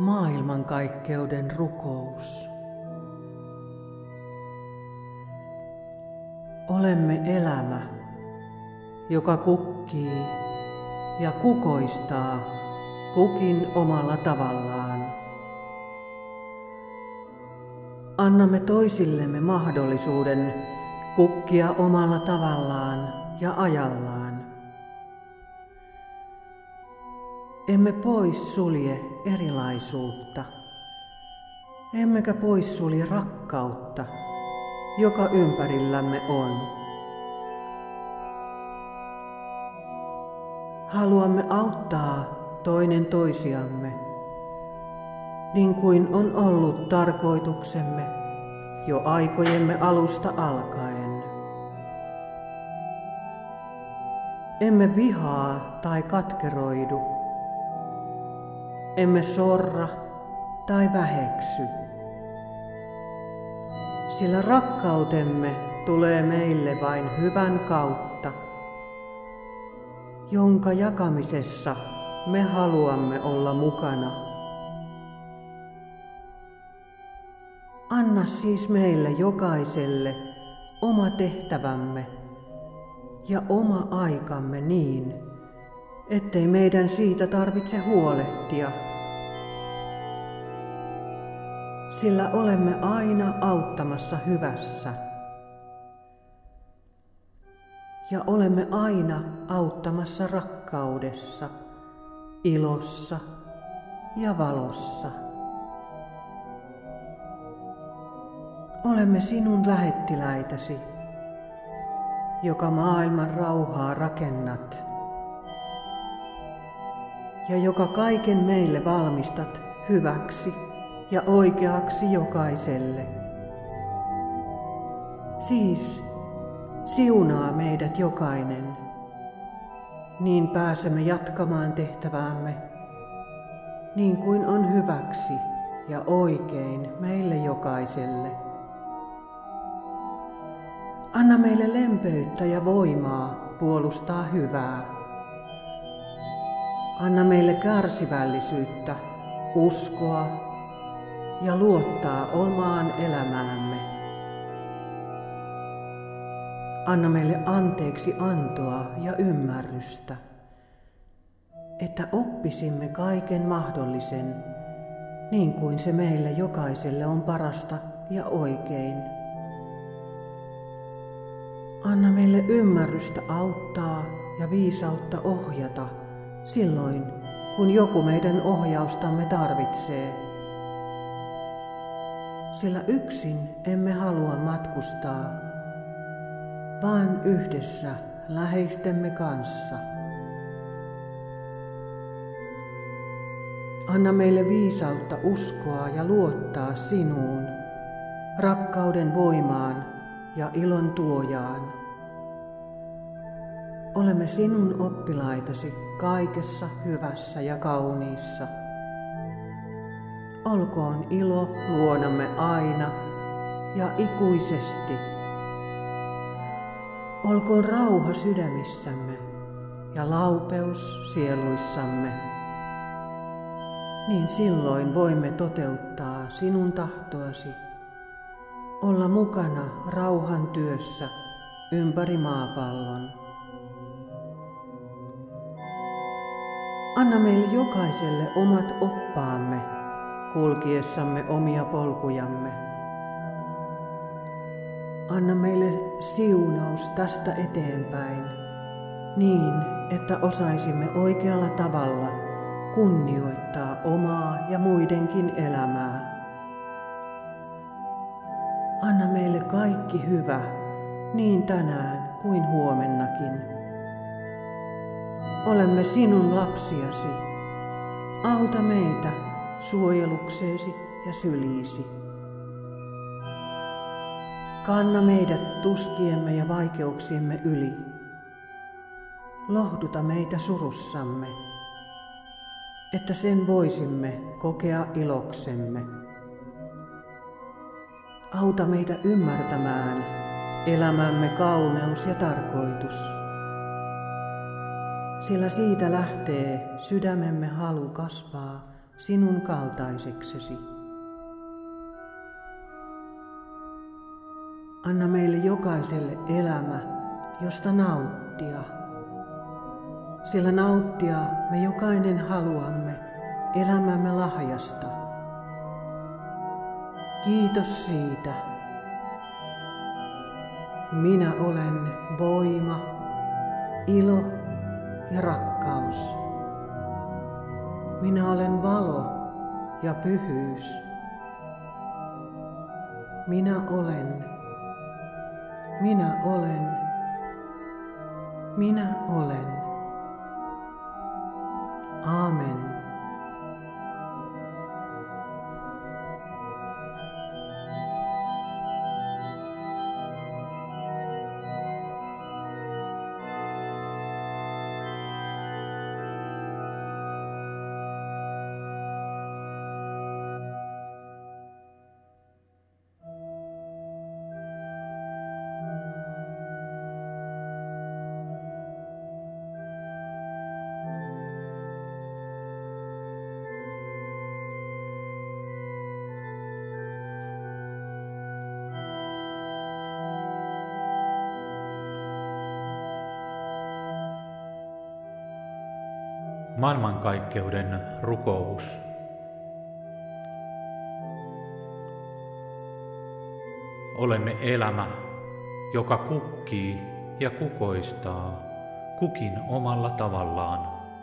Maailmankaikkeuden rukous. Olemme elämä, joka kukkii ja kukoistaa kukin omalla tavallaan. Annamme toisillemme mahdollisuuden kukkia omalla tavallaan ja ajallaan. Emme pois sulje erilaisuutta, emmekä pois sulje rakkautta, joka ympärillämme on. Haluamme auttaa toinen toisiamme, niin kuin on ollut tarkoituksemme jo aikojemme alusta alkaen. Emme vihaa tai katkeroidu. Emme sorra tai väheksy, sillä rakkautemme tulee meille vain hyvän kautta, jonka jakamisessa me haluamme olla mukana. Anna siis meille jokaiselle oma tehtävämme ja oma aikamme niin, ettei meidän siitä tarvitse huolehtia, sillä olemme aina auttamassa hyvässä ja olemme aina auttamassa rakkaudessa, ilossa ja valossa. Olemme sinun lähettiläitäsi, joka maailman rauhaa rakennat ja joka kaiken meille valmistat hyväksi ja oikeaksi jokaiselle. Siis siunaa meidät jokainen, niin pääsemme jatkamaan tehtäväämme niin kuin on hyväksi ja oikein meille jokaiselle. Anna meille lempeyttä ja voimaa puolustaa hyvää. Anna meille kärsivällisyyttä, uskoa ja luottaa omaan elämäämme. Anna meille anteeksi antoa ja ymmärrystä, että oppisimme kaiken mahdollisen, niin kuin se meille jokaiselle on parasta ja oikein. Anna meille ymmärrystä auttaa ja viisautta ohjata silloin, kun joku meidän ohjaustamme tarvitsee. Sillä yksin emme halua matkustaa, vaan yhdessä läheistemme kanssa. Anna meille viisautta uskoa ja luottaa sinuun, rakkauden voimaan ja ilon tuojaan. Olemme sinun oppilaitasi kaikessa hyvässä ja kauniissa. Olkoon ilo luonamme aina ja ikuisesti. Olkoon rauha sydämissämme ja laupeus sieluissamme. Niin silloin voimme toteuttaa sinun tahtoasi, olla mukana rauhan työssä ympäri maapallon. Anna meille jokaiselle omat oppaamme kulkiessamme omia polkujamme. Anna meille siunaus tästä eteenpäin niin, että osaisimme oikealla tavalla kunnioittaa omaa ja muidenkin elämää. Anna meille kaikki hyvä niin tänään kuin huomennakin. Olemme sinun lapsiasi. Auta meitä suojelukseesi ja syliisi. Kanna meidät tuskiemme ja vaikeuksiemme yli. Lohduta meitä surussamme, että sen voisimme kokea iloksemme. Auta meitä ymmärtämään elämämme kauneus ja tarkoitus. Sillä siitä lähtee sydämemme halu kasvaa sinun kaltaiseksesi. Anna meille jokaiselle elämä, josta nauttia. Sillä nauttia me jokainen haluamme elämämme lahjasta. Kiitos siitä. Minä olen voima, ilo ja rakkaus. Minä olen valo ja pyhyys. Minä olen. Minä olen. Minä olen. Aamen. Maailmankaikkeuden rukous. Olemme elämä, joka kukkii ja kukoistaa, kukin omalla tavallaan.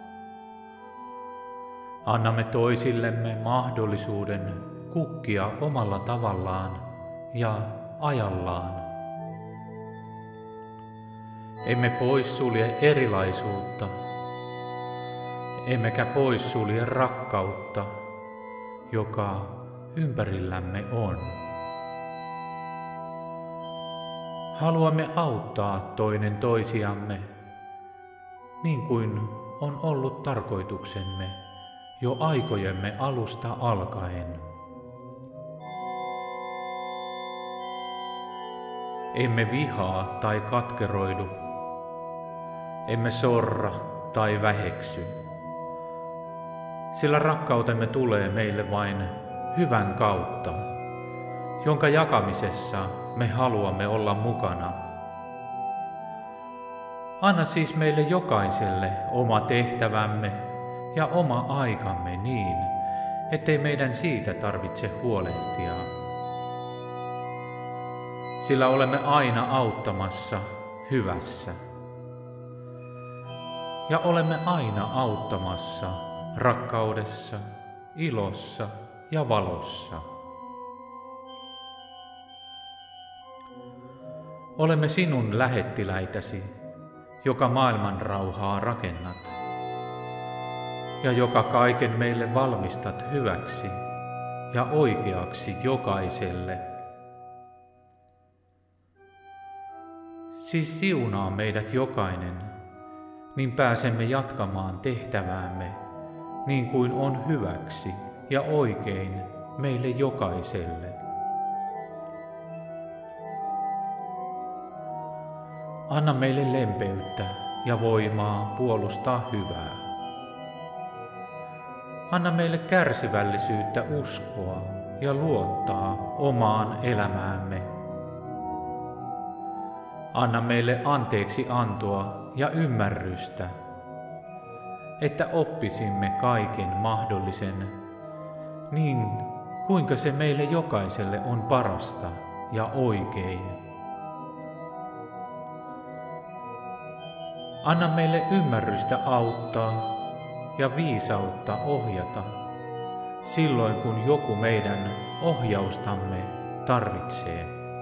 Annamme toisillemme mahdollisuuden kukkia omalla tavallaan ja ajallaan. Emme poissulje erilaisuutta, emmekä poissulje rakkautta, joka ympärillämme on. Haluamme auttaa toinen toisiamme, niin kuin on ollut tarkoituksemme jo aikojemme alusta alkaen. Emme vihaa tai katkeroidu, emme sorra tai väheksy, sillä rakkautemme tulee meille vain hyvän kautta, jonka jakamisessa me haluamme olla mukana. Anna siis meille jokaiselle oma tehtävämme ja oma aikamme niin, ettei meidän siitä tarvitse huolehtia. Sillä olemme aina auttamassa hyvässä. Ja olemme aina auttamassa rakkaudessa, ilossa ja valossa. Olemme sinun lähettiläitäsi, joka maailman rauhaa rakennat, ja joka kaiken meille valmistat hyväksi ja oikeaksi jokaiselle. Siis siunaa meidät jokainen, niin pääsemme jatkamaan tehtäväämme niin kuin on hyväksi ja oikein meille jokaiselle. Anna meille lempeyttä ja voimaa puolustaa hyvää. Anna meille kärsivällisyyttä uskoa ja luottaa omaan elämäämme. Anna meille anteeksi antoa ja ymmärrystä, että oppisimme kaiken mahdollisen niin, kuinka se meille jokaiselle on parasta ja oikein. Anna meille ymmärrystä auttaa ja viisautta ohjata silloin, kun joku meidän ohjaustamme tarvitsee.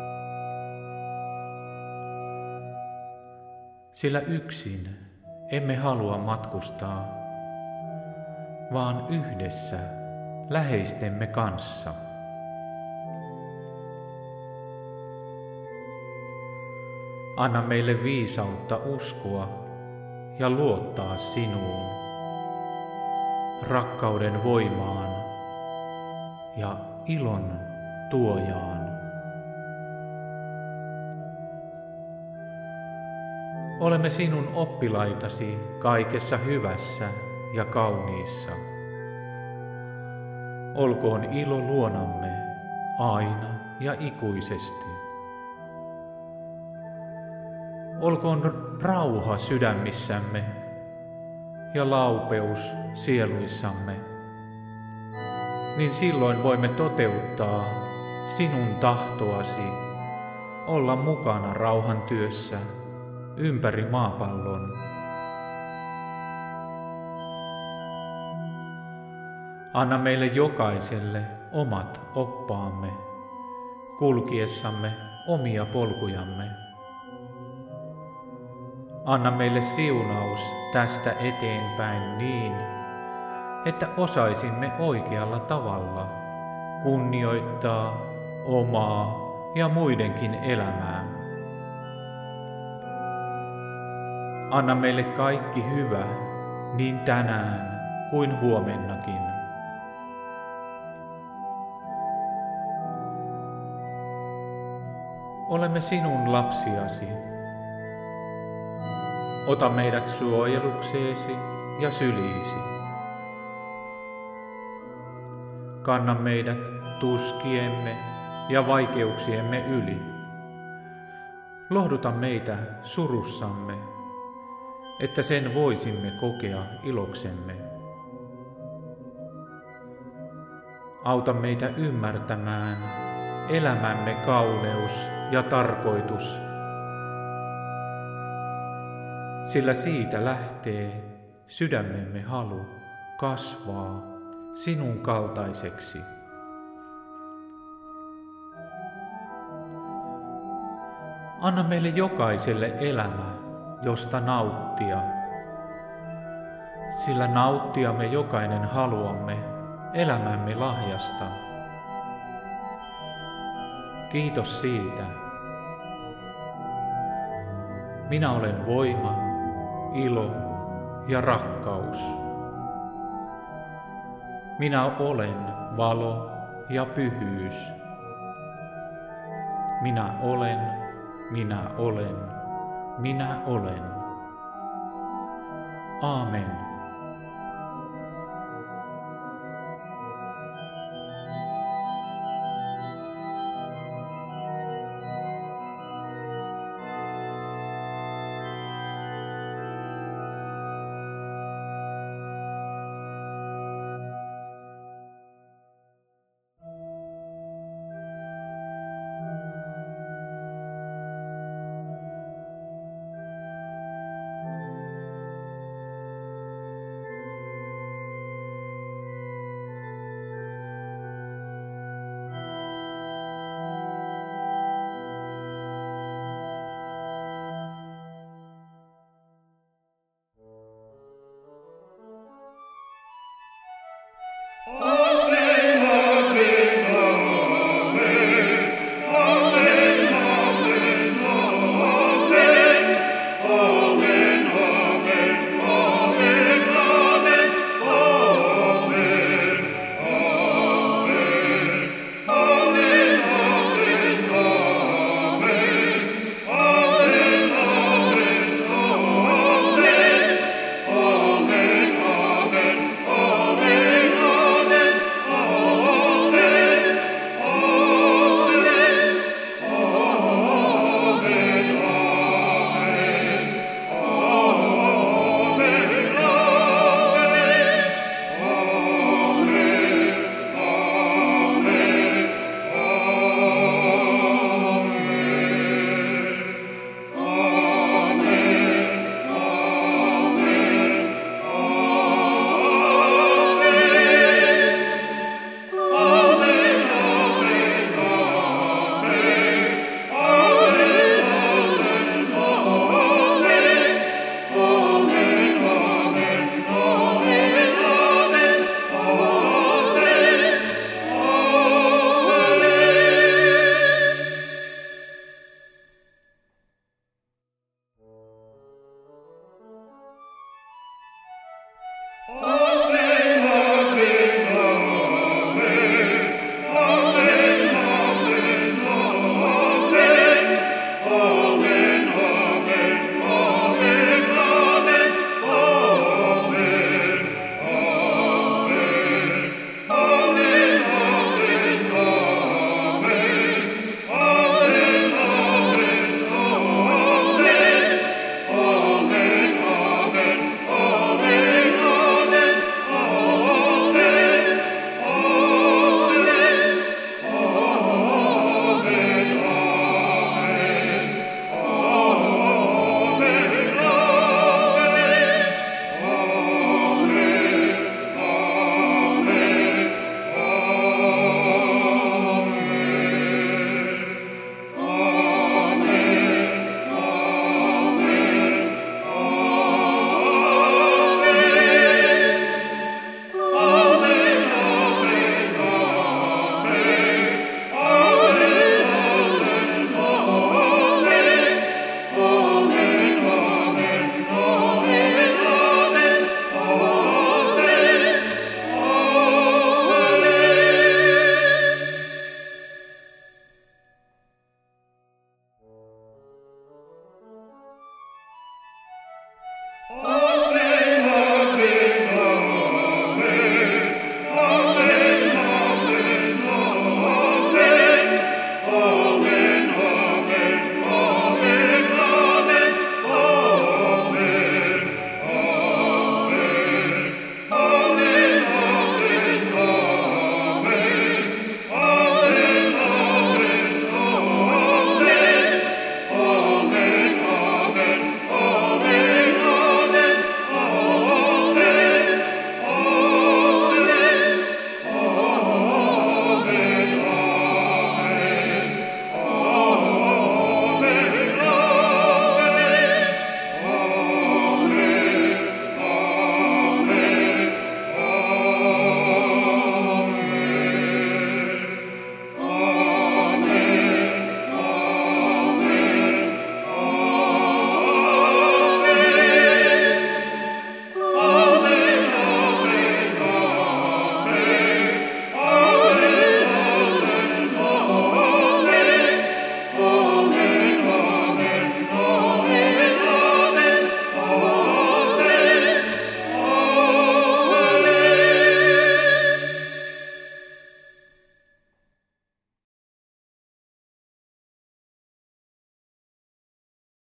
Sillä yksin emme halua matkustaa, vaan yhdessä läheistemme kanssa. Anna meille viisautta uskoa ja luottaa sinuun, rakkauden voimaan ja ilon tuojaan. Olemme sinun oppilaitasi kaikessa hyvässä ja kauniissa. olkoon ilo luonamme aina ja ikuisesti. Olkoon rauha sydämissämme ja laupeus sieluissamme, niin silloin voimme toteuttaa sinun tahtoasi olla mukana rauhan työssä ympäri maapallon. Anna meille jokaiselle omat oppaamme, kulkiessamme omia polkujamme. Anna meille siunaus tästä eteenpäin niin, että osaisimme oikealla tavalla kunnioittaa omaa ja muidenkin elämää. Anna meille kaikki hyvä niin tänään kuin huomennakin. Olemme sinun lapsiasi. Ota meidät suojelukseesi ja syliisi. Kanna meidät tuskiemme ja vaikeuksiemme yli. Lohduta meitä surussamme, että sen voisimme kokea iloksemme. Auta meitä ymmärtämään elämämme kauneus ja tarkoitus, sillä siitä lähtee sydämemme halu kasvaa sinun kaltaiseksi. Anna meille jokaiselle elämä, josta nauttia, sillä nauttia me jokainen haluamme elämämme lahjasta. Kiitos siitä. Minä olen voima, ilo ja rakkaus. Minä olen valo ja pyhyys. Minä olen, minä olen, minä olen. Aamen. Oh!